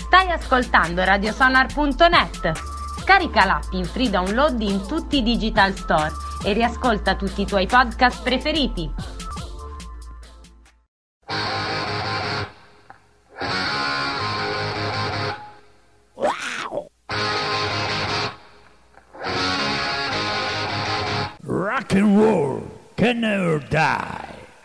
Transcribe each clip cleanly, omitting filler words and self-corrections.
Stai ascoltando radiosonar.net. Scarica l'app in free download in tutti i digital store e riascolta tutti i tuoi podcast preferiti. Rock and roll can never die.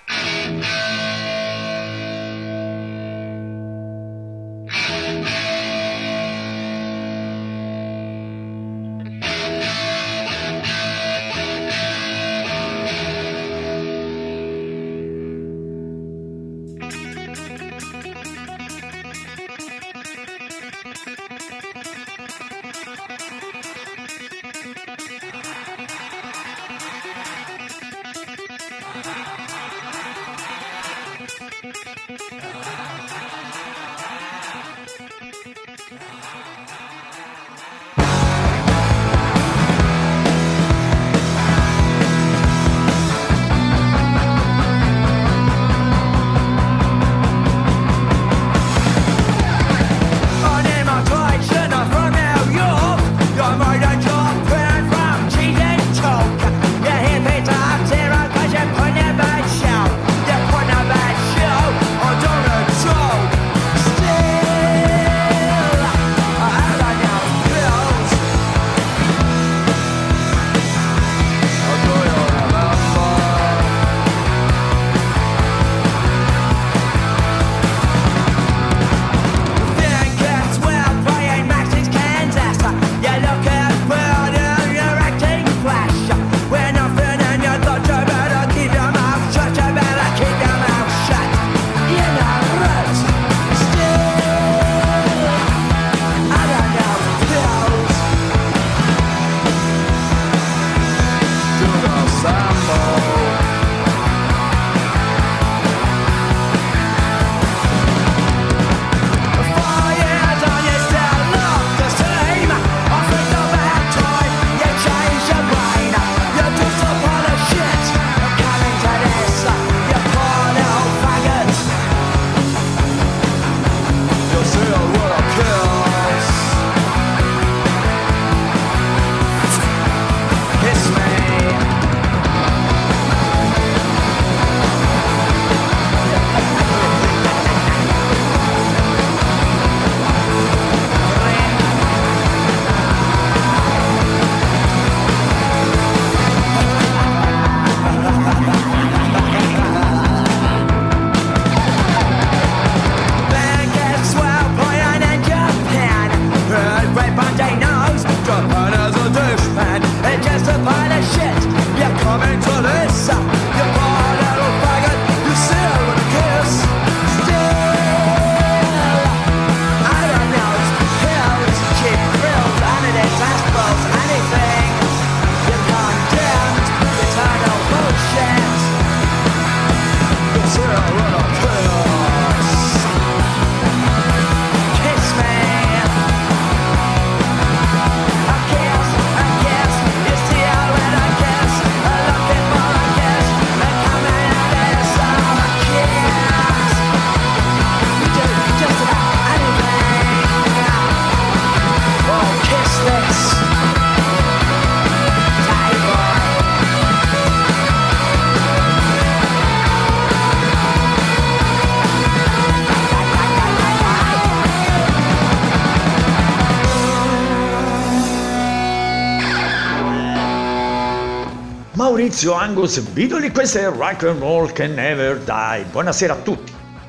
Maurizio Angus Bidoli, questo è Rock and Roll Can Never Die. Buonasera a tutti.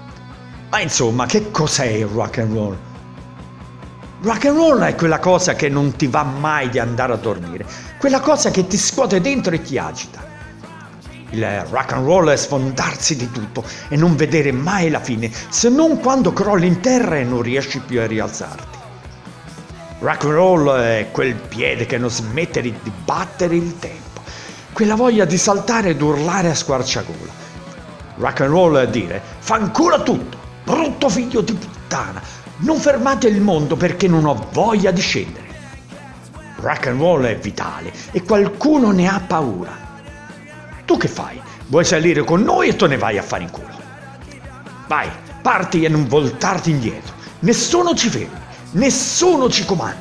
Ma insomma, che cos'è il rock and roll? Rock and roll è quella cosa che non ti va mai di andare a dormire, quella cosa che ti scuote dentro e ti agita. Il rock and roll è sfondarsi di tutto e non vedere mai la fine, se non quando crolli in terra e non riesci più a rialzarti. Rock and roll è quel piede che non smette di battere il tempo, quella voglia di saltare ed urlare a squarciagola. Rock and roll è dire: fanculo a tutto, brutto figlio di puttana, non fermate il mondo perché non ho voglia di scendere. Rock and roll è vitale e qualcuno ne ha paura. Tu che fai? Vuoi salire con noi e te ne vai a fare in culo? Vai, parti e non voltarti indietro, nessuno ci fermi. nessuno ci comandi.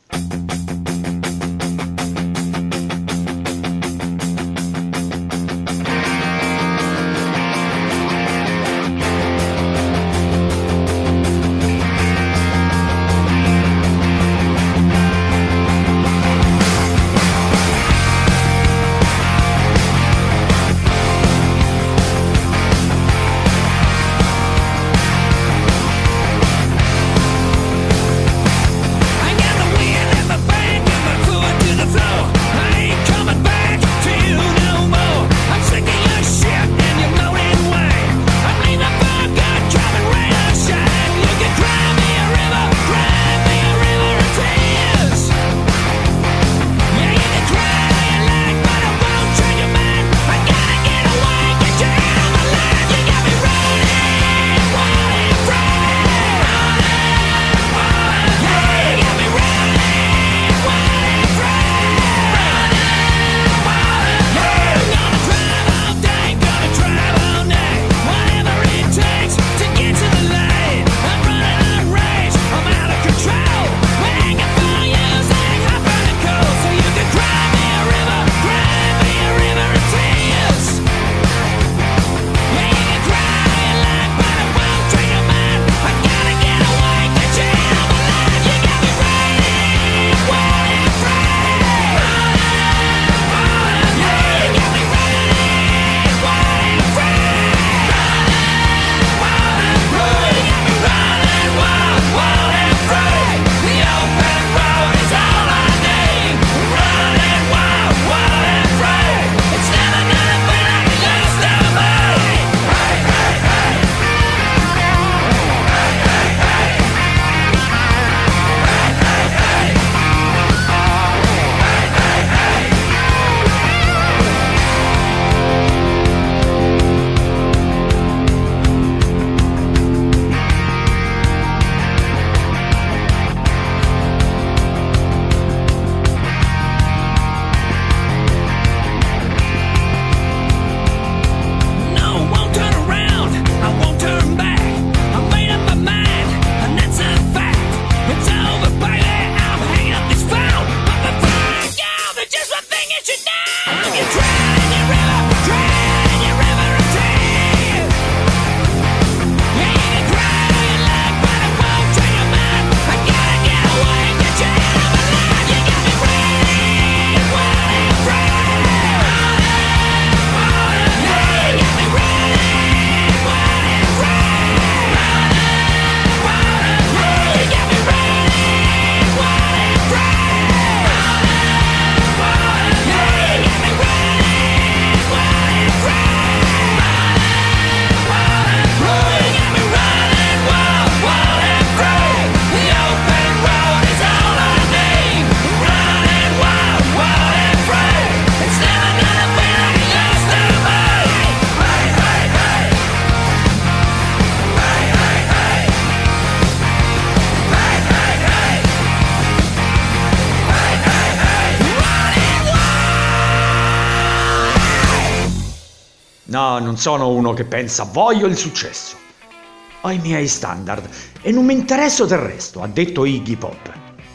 No, non sono uno che pensa voglio il successo. Ho i miei standard e non mi interesso del resto, ha detto Iggy Pop.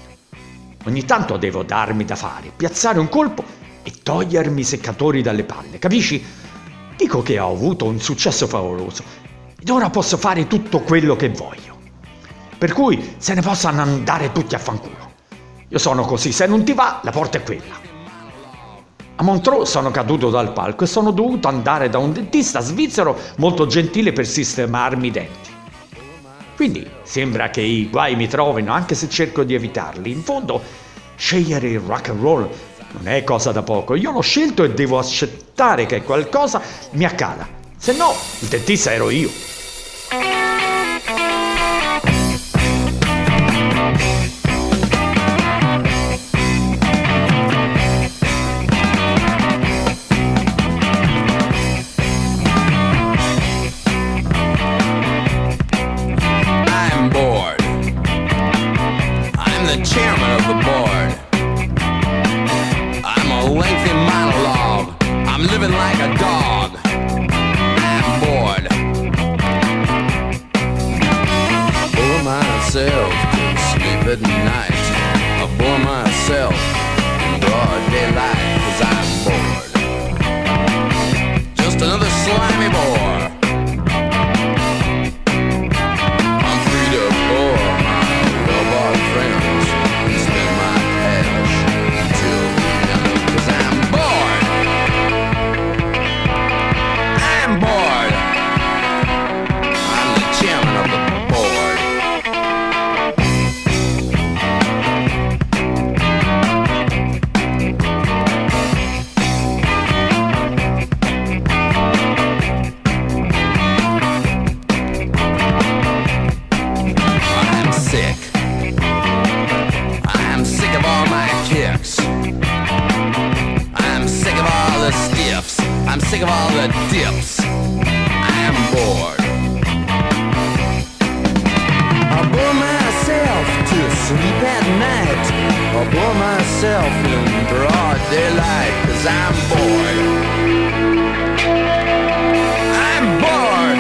Ogni tanto devo darmi da fare, piazzare un colpo e togliermi i seccatori dalle palle, capisci? Dico che ho avuto un successo favoloso ed ora posso fare tutto quello che voglio. Per cui se ne possano andare tutti a fanculo. Io sono così, se non ti va, la porta è quella. A Montreux sono caduto dal palco e sono dovuto andare da un dentista svizzero molto gentile per sistemarmi i denti. Quindi sembra che i guai mi trovino anche se cerco di evitarli. In fondo, scegliere il rock and roll non è cosa da poco. Io l'ho scelto e devo accettare che qualcosa mi accada. Se no, il dentista ero io. Chairman of the board. I'm a lengthy monologue. I'm living like a dog. I'm bored. Pull myself to sleep. live at night. I bore myself in broad daylight 'cause I'm bored. Just another slimy bore. I'm free to bore my well-bought friends and spend my cash till the end 'cause I'm bored. I'm bored. I'm the chairman of the board. I'm sick. I'm sick of all my kicks. I'm sick of all the stiffs. I'm sick of all the dips. I'm bored. I bore myself to sleep at night. I bore myself in broad daylight 'cause I'm bored. I'm bored.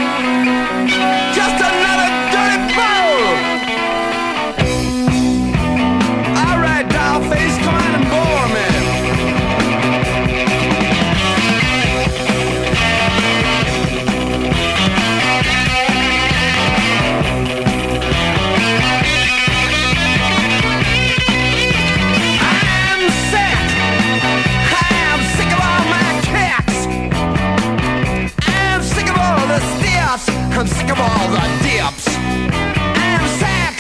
Just another dirty fool. All right, dollface, come on and bore me. I'm sick. I'm sick of all my kicks. I'm sick of all the stiffs. I'm sick of all the dips. I'm sick.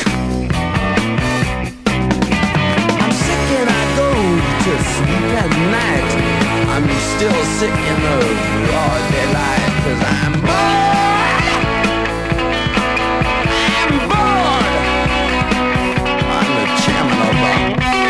I'm sick and I go to sleep at night. I'm still sick in the broad daylight 'cause I'm bored. I'm bored. I'm the chairman of the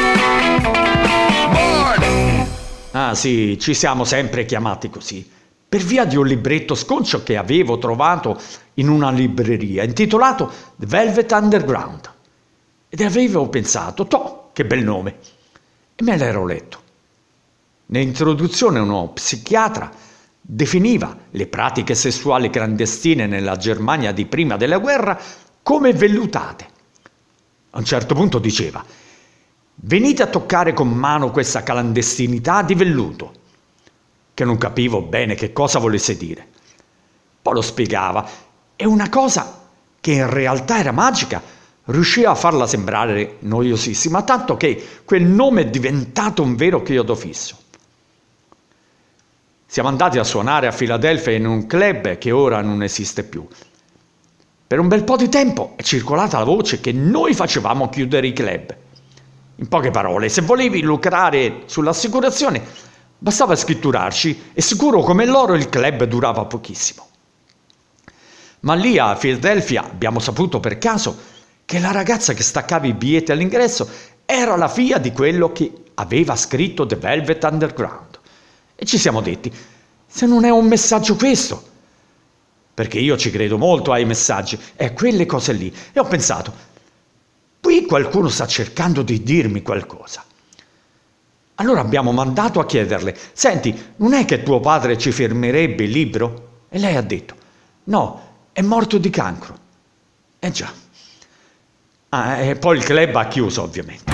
board. Ah sì, ci siamo sempre chiamati così, per via di un libretto sconcio che avevo trovato in una libreria intitolato The Velvet Underground. Ed avevo pensato, toh, che bel nome, e me l'ero letto. Nell'introduzione uno psichiatra definiva le pratiche sessuali clandestine nella Germania di prima della guerra come vellutate. A un certo punto diceva: venite a toccare con mano questa clandestinità di velluto, che non capivo bene che cosa volesse dire. Poi lo spiegava e una cosa che in realtà era magica riusciva a farla sembrare noiosissima, tanto che quel nome è diventato un vero chiodo fisso. Siamo andati a suonare a Filadelfia in un club che ora non esiste più. Per un bel po' di tempo è circolata la voce che noi facevamo chiudere i club. In poche parole, se volevi lucrare sull'assicurazione, bastava scritturarci e sicuro come l'oro il club durava pochissimo. Ma lì a Filadelfia abbiamo saputo per caso che la ragazza che staccava i biglietti all'ingresso era la figlia di quello che aveva scritto The Velvet Underground. E ci siamo detti, se non è un messaggio questo, perché io ci credo molto ai messaggi e quelle cose lì, e ho pensato, qui qualcuno sta cercando di dirmi qualcosa. Allora abbiamo mandato a chiederle, senti, non è che tuo padre ci firmerebbe il libro? E lei ha detto, no, è morto di cancro. Già. E poi il club ha chiuso, ovviamente.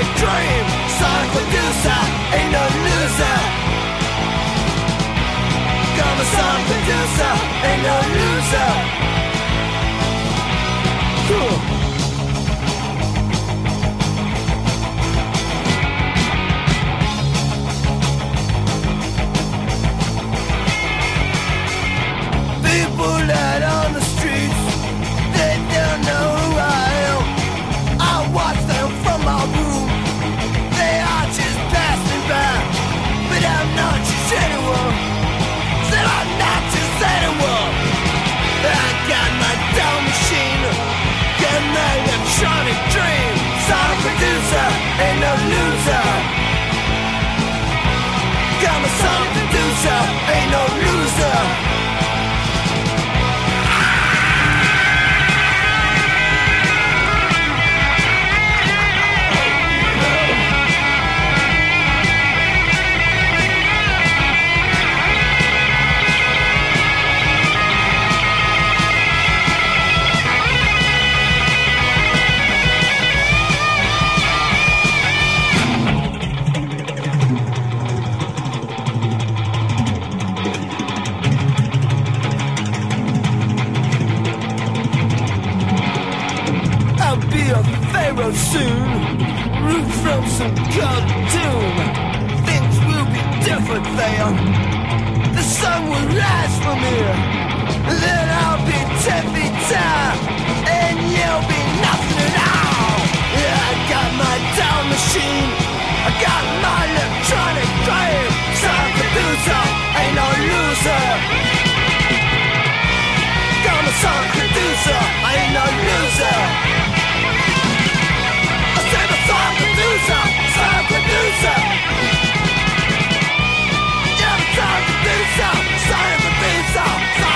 electronic dream. Sonic producer, ain't no loser. I'm a sonic producer, ain't no loser. Cool. People out on the streets, they don't know who I am. I watch them from my room, they are just passing by. But I'm not just anyone, said I'm not just anyone. I got my dumb machine, got my electronic dream. Sonic producer, ain't no loser. Got my sonic producer, ain't no loser. Soon, root from some cartoon. Things will be different there. The sun will rise from here. Then I'll be 10 feet tall, and you'll be nothing at all. Yeah, I got my down machine, I got my electronic dream. Sound producer, ain't no loser. Got my sound producer, ain't no loser. Sound producer, sound producer. Yeah, sound producer, sound producer,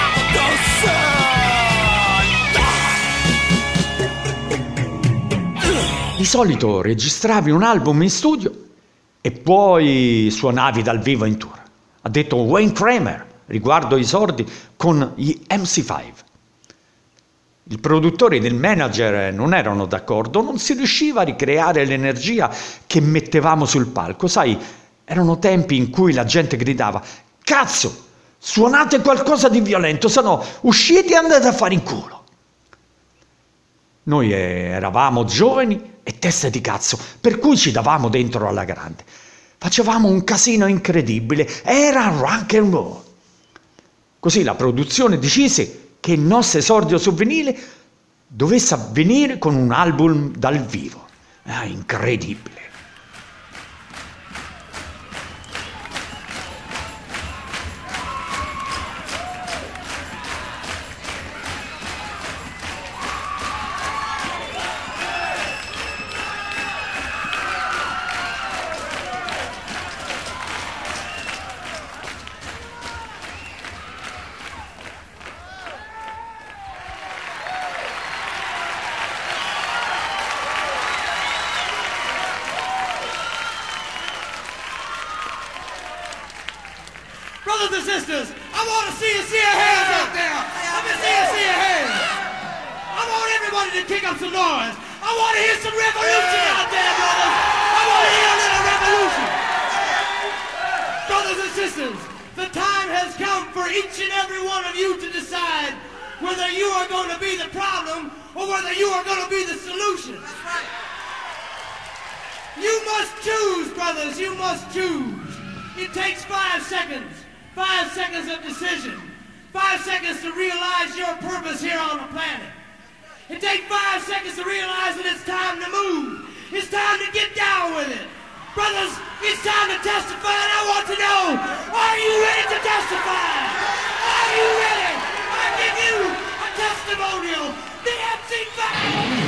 sound producer. Di solito registravi un album in studio e poi suonavi dal vivo in tour. Ha detto Wayne Kramer riguardo i sordi con gli MC5. Il produttore ed il manager non erano d'accordo, non si riusciva a ricreare l'energia che mettevamo sul palco. Sai, erano tempi in cui la gente gridava «Cazzo, suonate qualcosa di violento, se no uscite e andate a fare in culo». Noi eravamo giovani e teste di cazzo, per cui ci davamo dentro alla grande. Facevamo un casino incredibile, era rock and roll. Così la produzione decise che il nostro esordio su vinile dovesse avvenire con un album dal vivo. Incredibile. Brothers and sisters, I want to see your hands out there. Let me see your hands. I want everybody to kick up some noise. I want to hear some revolution out there, brothers. I want to hear a little revolution. Brothers and sisters, the time has come for each and every one of you to decide whether you are going to be the problem or whether you are going to be the solution. You must choose, brothers, you must choose. It takes 5 seconds. 5 seconds of decision. 5 seconds to realize your purpose here on the planet. It takes 5 seconds to realize that it's time to move. It's time to get down with it. Brothers, it's time to testify, and I want to know, are you ready to testify? Are you ready? I give you a testimonial. The MC5.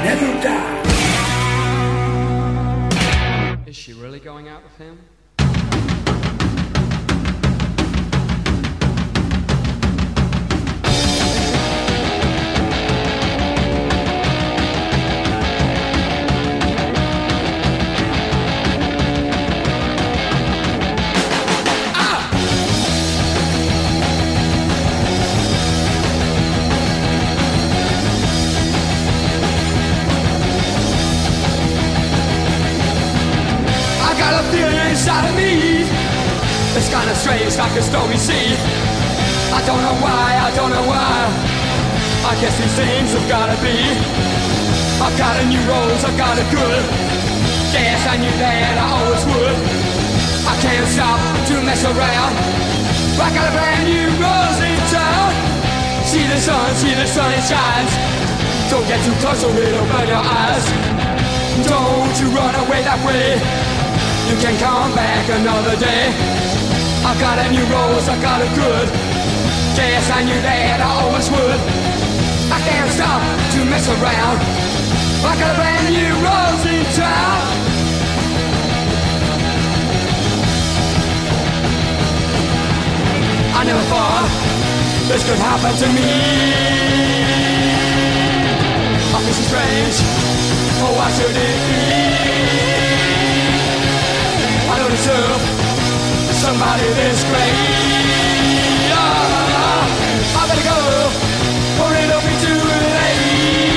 never die. Is she really going out with him? Inside of me, it's kinda strange, like a stormy sea. I don't know why. I guess these things have gotta be. I've got a new rose, I've got a good. Yes, I knew that I always would. I can't stop to mess around. I got a brand new rose in town. See the sun, it shines. Don't get too close or it'll burn your eyes. Don't you run away that way. You can come back another day. I've got a new rose, I've got a good. Yes, I knew that I always would. I can't stop to mess around. I got a brand new rose in town. I never thought this could happen to me. Oh, this is strange. Oh, why should it be? I don't deserve somebody this great. I better go, or it'll be too late.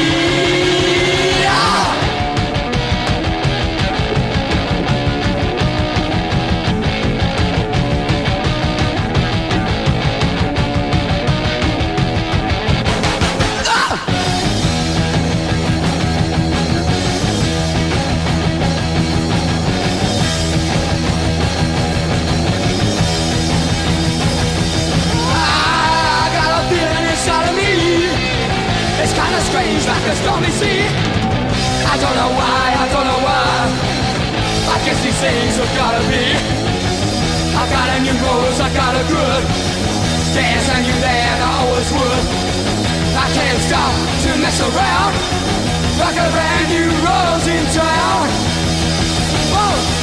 It's kinda strange, like a stormy sea. I don't know why. I guess these things have gotta be. I got a new rose, I got a good. Yes, I knew that I always would. I can't stop to mess around. I got a brand new rose in town. Whoa.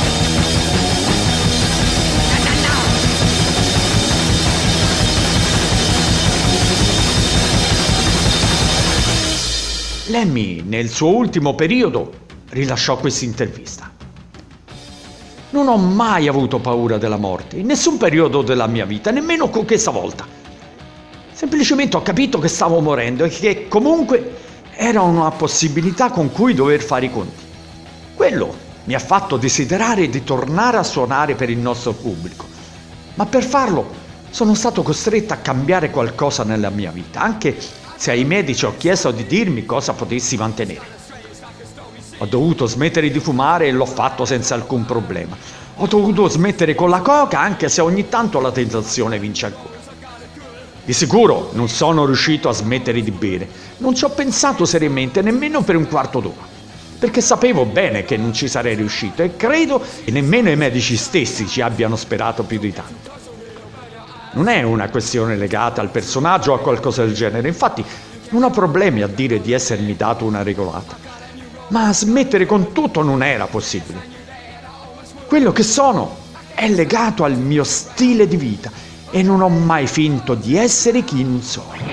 Lemmy, nel suo ultimo periodo, rilasciò questa intervista. Non ho mai avuto paura della morte, in nessun periodo della mia vita, nemmeno con questa volta. Semplicemente ho capito che stavo morendo e che comunque era una possibilità con cui dover fare i conti. Quello mi ha fatto desiderare di tornare a suonare per il nostro pubblico, ma per farlo sono stato costretto a cambiare qualcosa nella mia vita, anche se ai medici ho chiesto di dirmi cosa potessi mantenere. Ho dovuto smettere di fumare e l'ho fatto senza alcun problema. Ho dovuto smettere con la coca, anche se ogni tanto la tentazione vince ancora. Di sicuro non sono riuscito a smettere di bere. Non ci ho pensato seriamente nemmeno per un quarto d'ora, perché sapevo bene che non ci sarei riuscito e credo che nemmeno i medici stessi ci abbiano sperato più di tanto. Non è una questione legata al personaggio o a qualcosa del genere, infatti non ho problemi a dire di essermi dato una regolata, ma smettere con tutto non era possibile. Quello che sono è legato al mio stile di vita e non ho mai finto di essere chi non sono.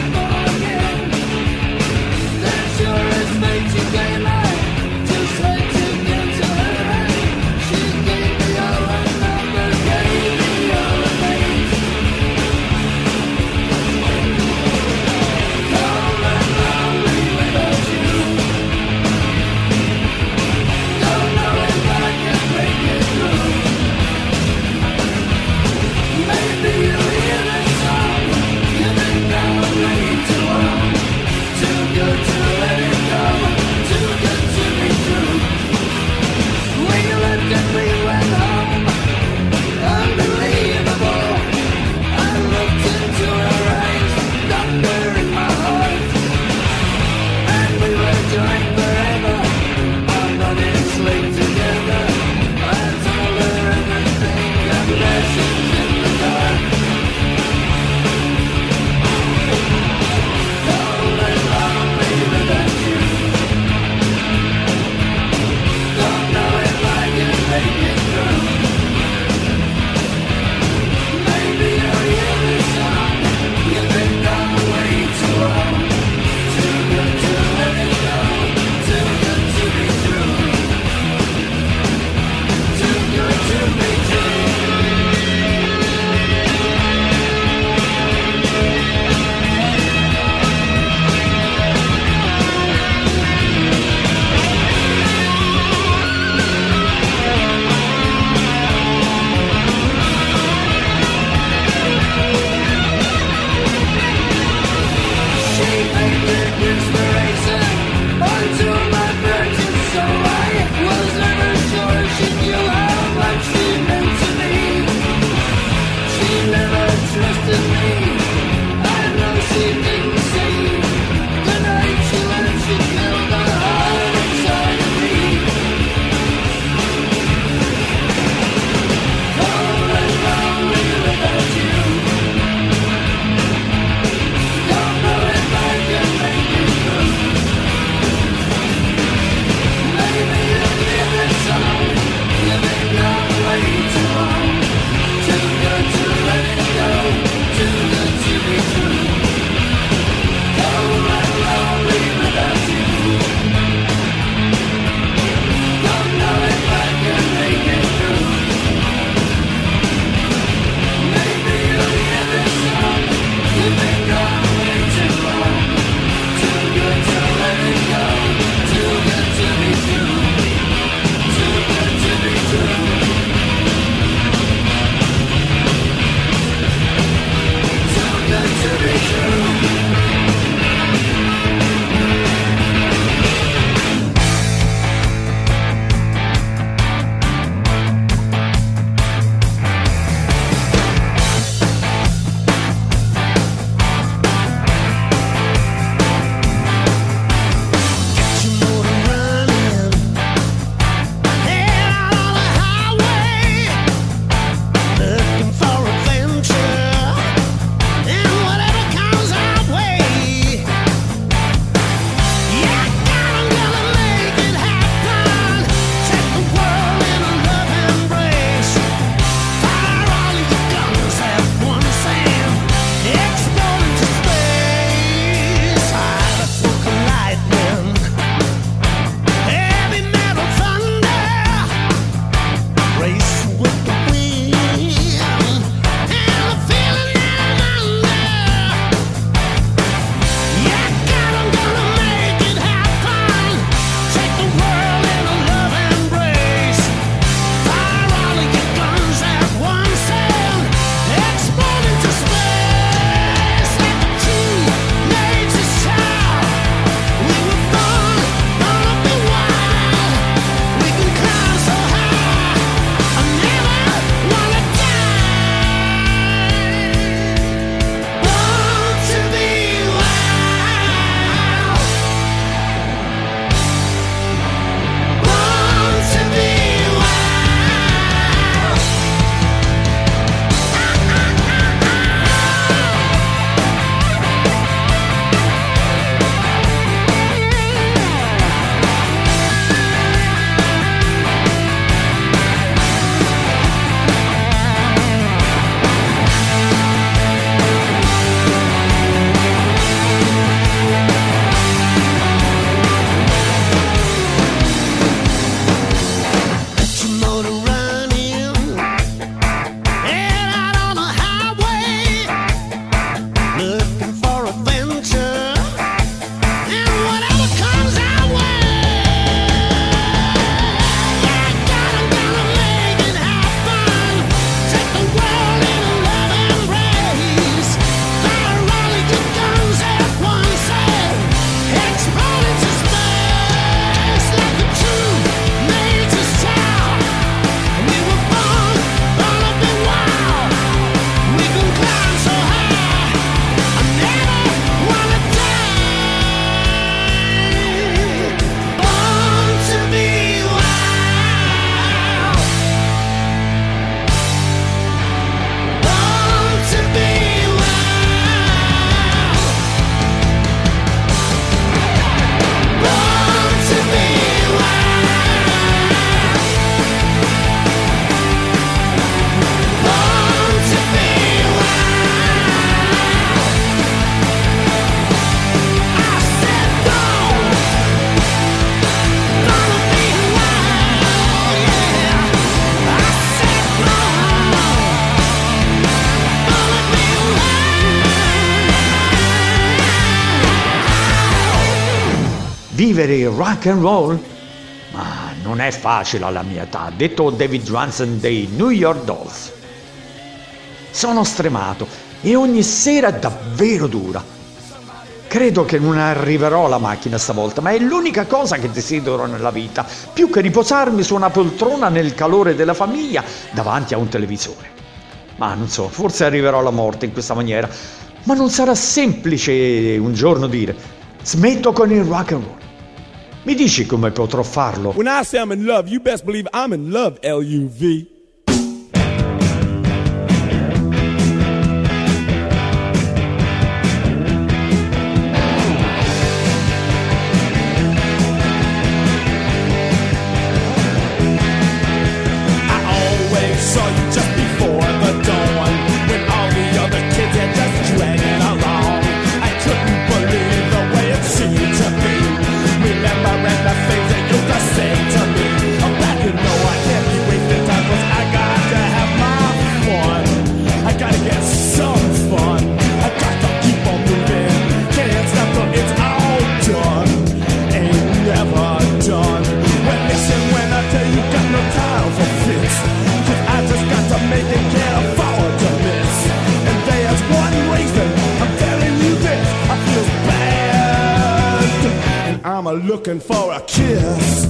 Just vivere il rock and roll? Ma non è facile alla mia età, detto David Johansen dei New York Dolls. Sono stremato e ogni sera è davvero dura. Credo che non arriverò alla macchina stavolta, ma è l'unica cosa che desidero nella vita, più che riposarmi su una poltrona nel calore della famiglia davanti a un televisore. Ma non so, forse arriverò alla morte in questa maniera, ma non sarà semplice un giorno dire smetto con il rock and roll. Mi dici come potrò farlo? When I say I'm in love, you best believe I'm in love, L-U-V. Looking for a kiss.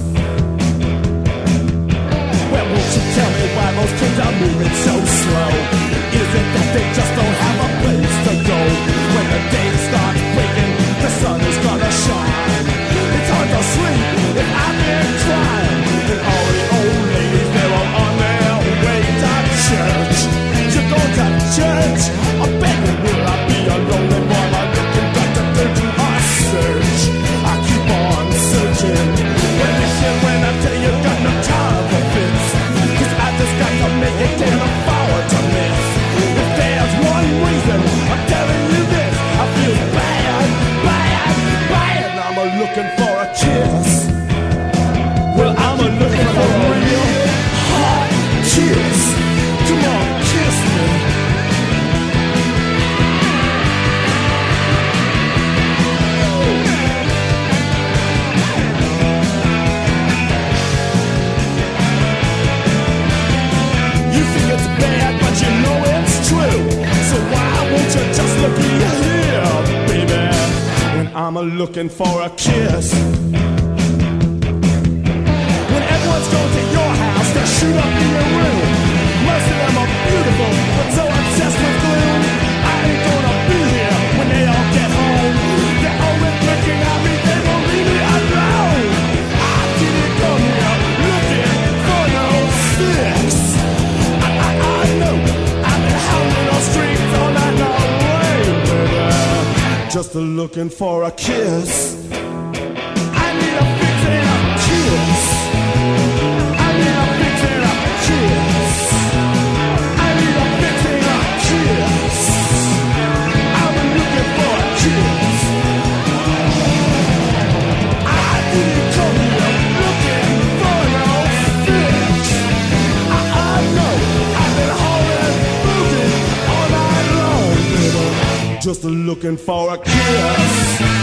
Well, won't you tell me why those kids are moving so slow? Is it that they just don't have a place to go? When the day starts breaking, the sun is gonna shine. It's hard to sleep if I've been crying. And all the old ladies, they're all on their way to church. You go to church? I bet you will. I be a lonely boy, I'm looking back to do a search. I keep on searching. Well, listen when I tell you, got no time for fits. 'Cause I just got to make it, can't afford to miss. If there's one reason I'm telling you this, I feel bad, bad, bad. I'm a looking for a kiss. Well, I'm a looking for a real hot kiss. Come on, kiss me. You know it's true, so why won't you just look here, baby? When I'm a looking for a kiss. When everyone's going to your house to shoot up in your room, most of them are beautiful, but so obsessed with gloom. I ain't gonna be here when they all get home. They're always looking at me, they won't leave me alone. I didn't come here looking for no sex. I know I've been howling on streets all night long, baby. Just looking for a kiss. I need a fix and a kiss. I need a fix and a kiss. I need a fix and a kiss. I've been looking for a kiss. I didn't come here looking for no fix. I know I've been hauling, moving all night long, baby. Just looking for a kiss.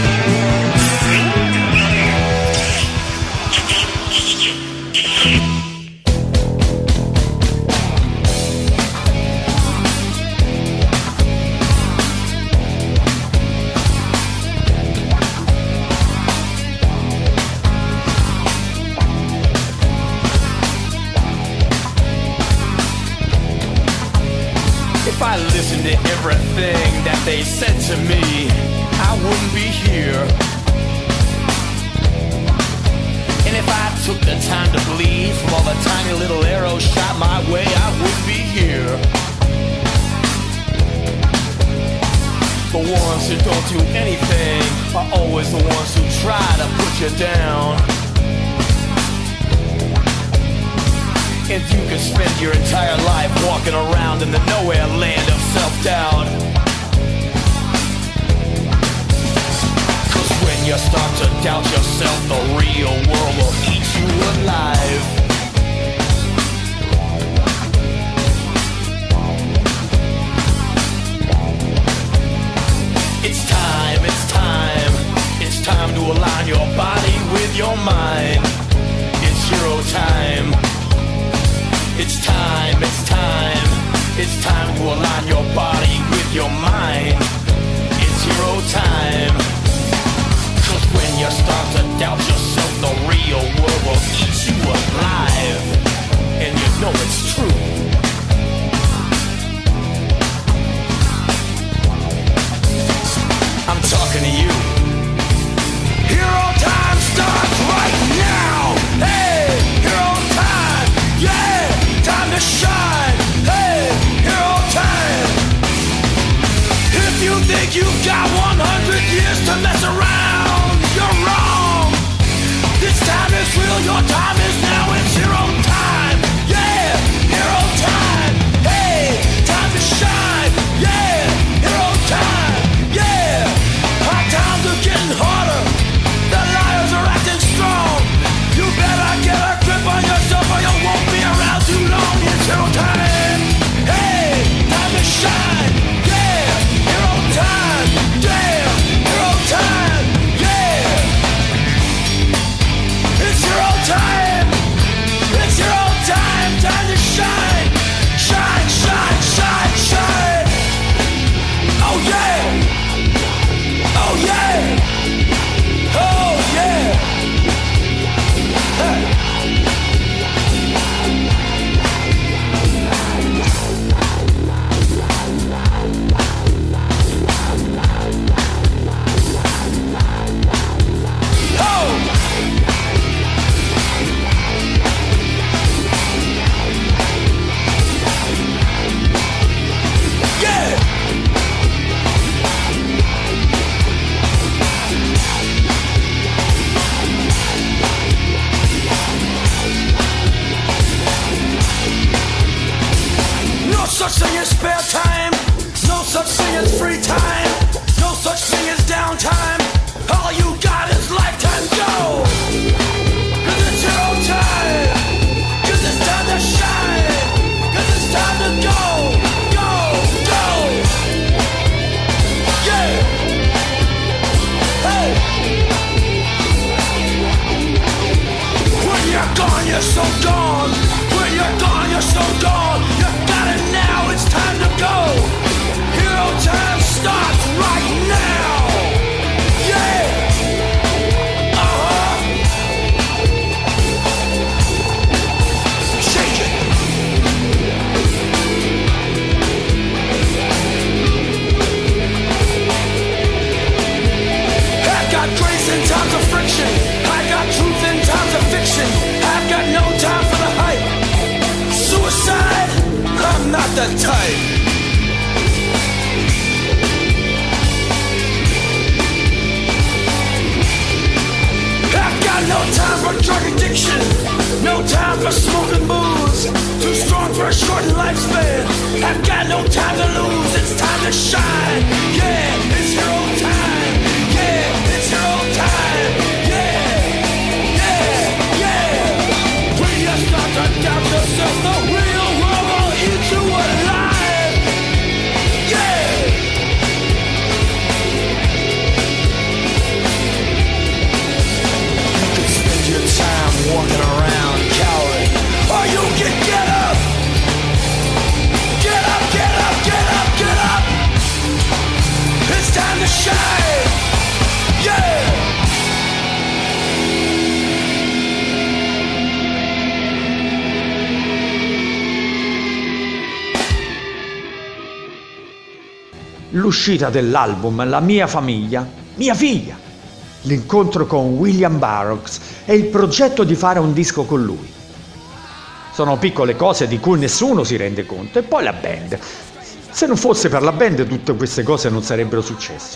If I listened to everything that they said to me, I wouldn't be here. And if I took the time to bleed from all the tiny little arrows shot my way, I wouldn't be here. The ones who don't do anything are always the ones who try to put you down. If you could spend your entire life walking around in the nowhere land of self-doubt, 'cause when you start to doubt yourself, the real world will eat you alive. It's time, it's time, it's time to align your body It's time to align your body with your mind. It's hero time. Cause when you start to doubt yourself, the real world will eat you alive. And you know it's true. I'm talking to you. Hero time starts right now. Hey, hero time. Yeah, time to shine. Hey, hero time. If you think you've got 100 years to mess around, you're wrong. This time is real, your time is now. It's hero time. Yeah, hero time. Hey, time to shine. Yeah, hero time. Yeah, hard times are getting harder. The liars are acting strong. You better get a grip on yourself or you won't be around too long. It's hero time. Hey, time to shine. Yeah, hero time. Damn, hero time. Yeah. It's hero time. It's hero time. Time to shine. Shine, shine, shine, shine. Oh yeah. Oh yeah. Oh yeah. Hey. Oh. Yeah. No such thing as spare time. No such thing as free time. No such thing as downtime. All you got is lifetime. Go! Cause it's hero time. Cause it's time to shine. Cause it's time to go. Go! Go! Yeah! Hey! When you're gone, you're so gone. When you're gone, you're so gone. You got it now, it's time to go. Hero time starts right now. Yeah. Shake it. I've got grace in times of friction. I got truth in times of fiction. I've got no time for the hype. Suicide? I'm not that type. I've got no time for drug addiction. No time for smoking booze. Too strong for a shortened lifespan. I've got no time to lose. It's time to shine. Yeah, it's hero time. Yeah, it's hero time. Yeah, yeah, yeah. When you start to doubt yourself, the real world will eat you alive. Yeah. You can spend your time walking around cowering, or you can get up. Get up, get up, get up, get up. It's time to shine. Yeah. L'uscita dell'album La mia famiglia, mia figlia, l'incontro con William Burroughs e il progetto di fare un disco con lui. Sono piccole cose di cui nessuno si rende conto. E poi la band. Se non fosse per la band tutte queste cose non sarebbero successe.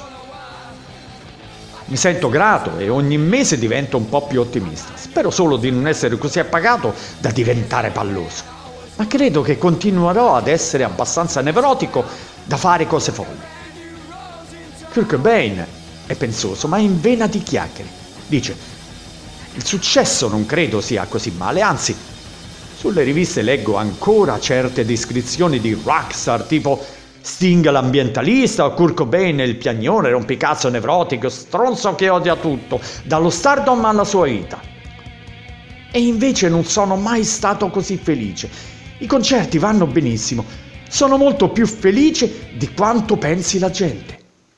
Mi sento grato e ogni mese divento un po' più ottimista. Spero solo di non essere così appagato da diventare palloso. Ma credo che continuerò ad essere abbastanza nevrotico da fare cose folli. Kurt Cobain è pensoso, ma in vena di chiacchiere. Dice: il successo non credo sia così male, anzi, sulle riviste leggo ancora certe descrizioni di rockstar tipo Sting l'ambientalista o Kurt Cobain il piagnone, rompicazzo nevrotico, stronzo che odia tutto, dallo stardom alla sua vita. E invece non sono mai stato così felice. I concerti vanno benissimo, Sono molto più felice di quanto pensi la gente.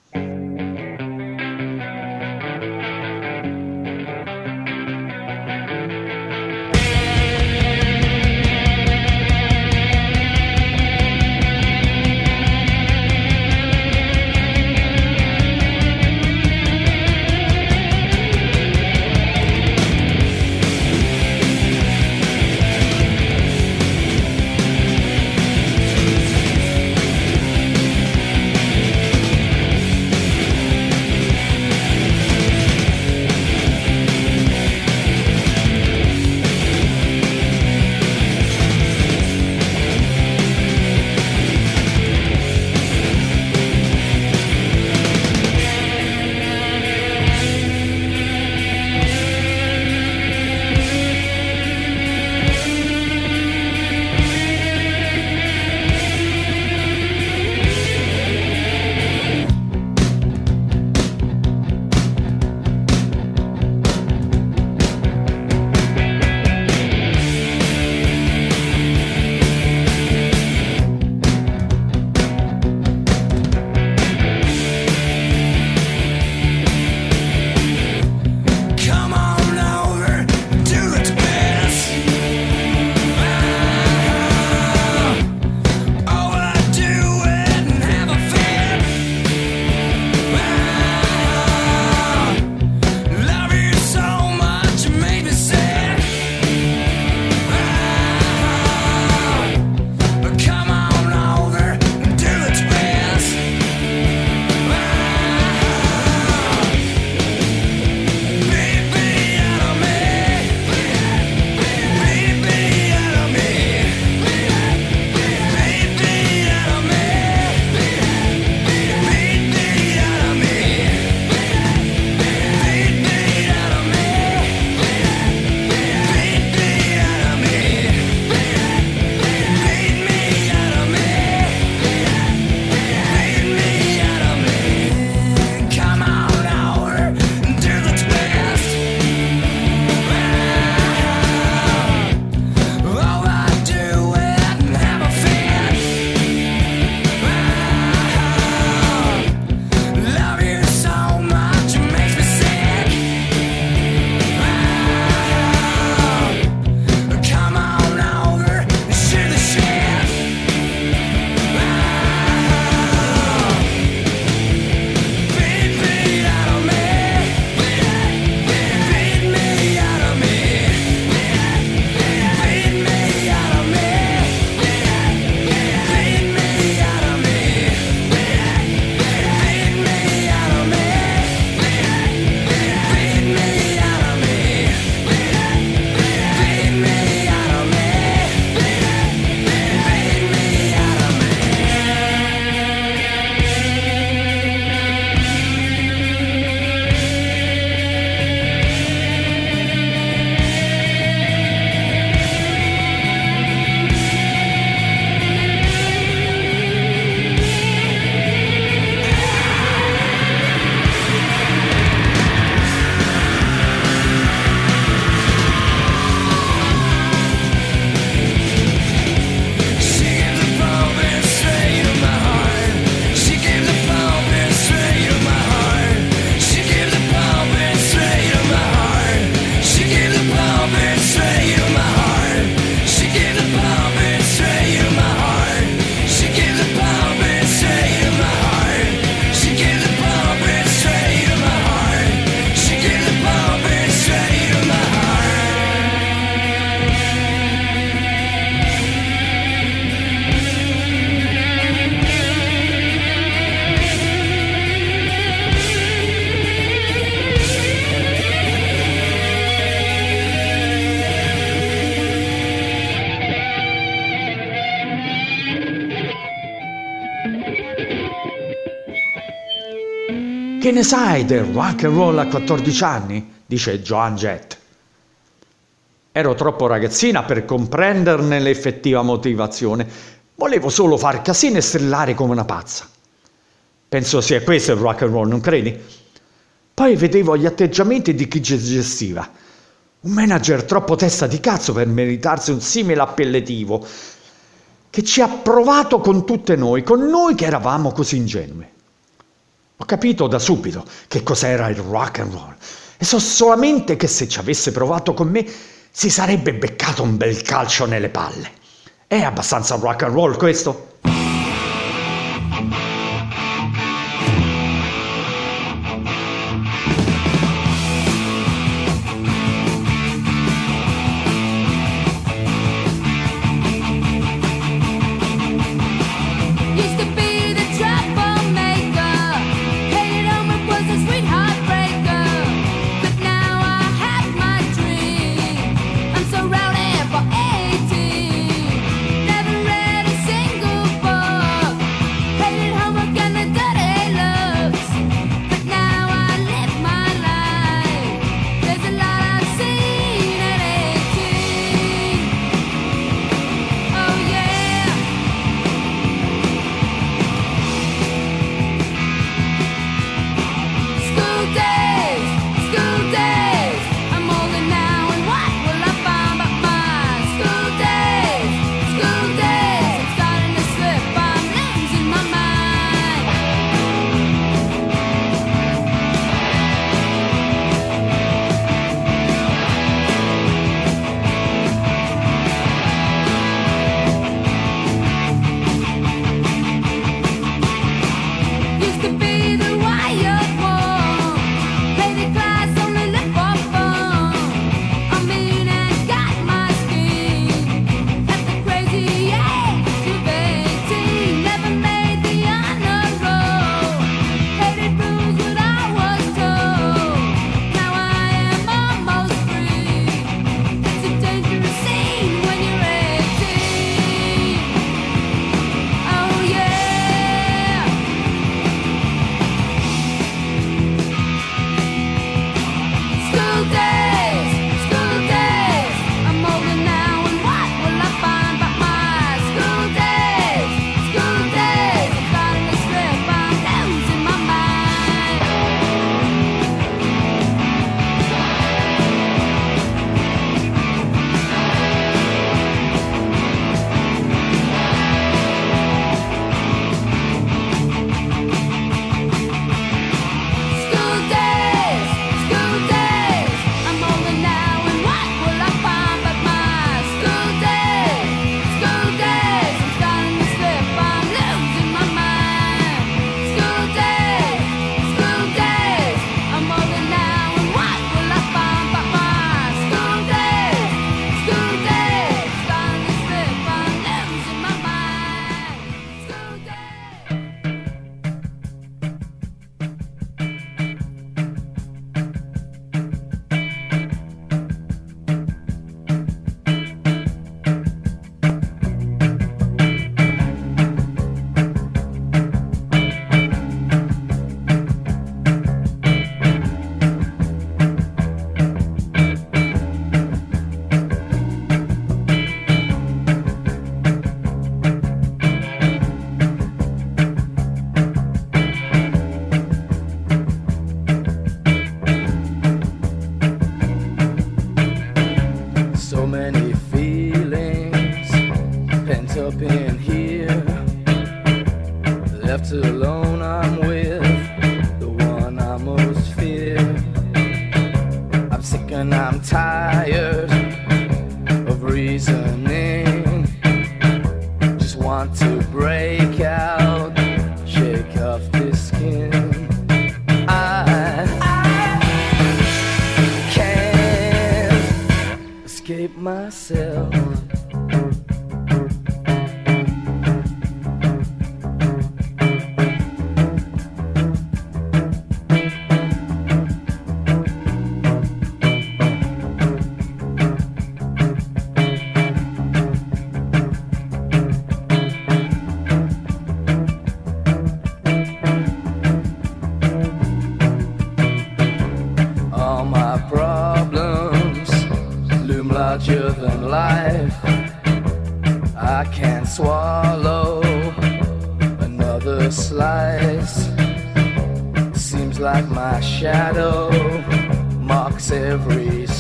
Che ne sai del rock and roll a 14 anni? Dice Joan Jett. Ero troppo ragazzina per comprenderne l'effettiva motivazione. Volevo solo far casino e strillare come una pazza. Penso sia questo il rock and roll, non credi? Poi vedevo gli atteggiamenti di chi gestiva. Un manager troppo testa di cazzo per meritarsi un simile appellativo, che ci ha provato con tutte noi, con noi che eravamo così ingenui. Ho capito da subito che cos'era il rock and roll e so solamente che se ci avesse provato con me si sarebbe beccato un bel calcio nelle palle. È abbastanza rock and roll questo?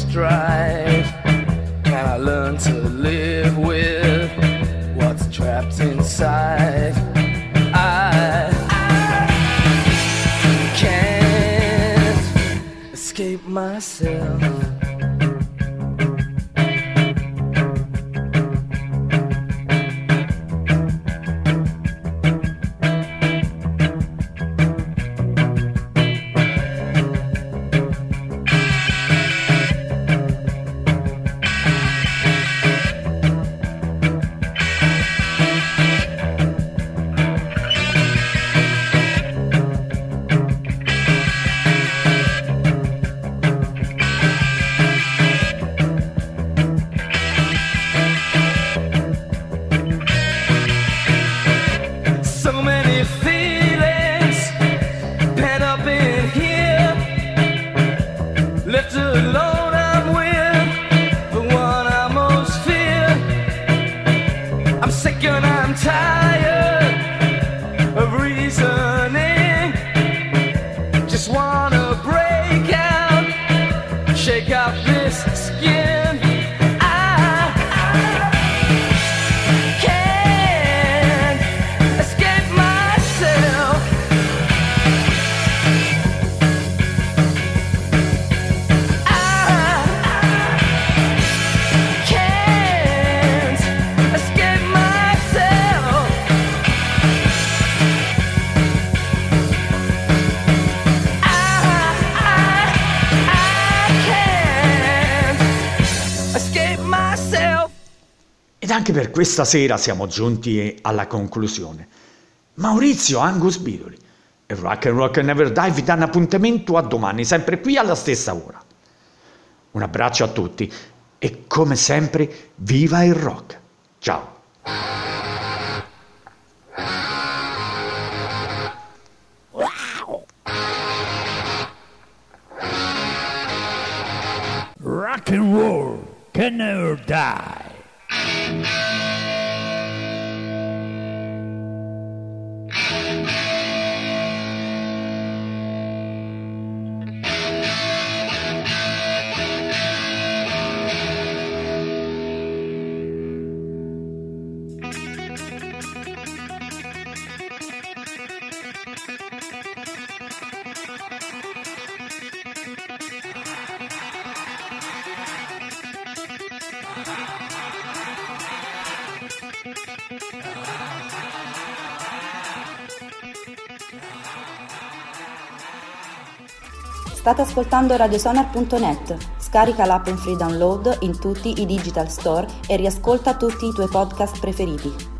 Can I learn to live with what's trapped save myself. Ed anche per questa sera siamo giunti alla conclusione. Maurizio Angus Bidoli e Rock and Roll Can Never Die vi danno appuntamento a domani, sempre qui alla stessa ora. Un abbraccio a tutti e come sempre viva il rock. Ciao. Rock and roll can never die. State ascoltando radiosonar.net. Scarica l'app in free download in tutti i digital store e riascolta tutti i tuoi podcast preferiti.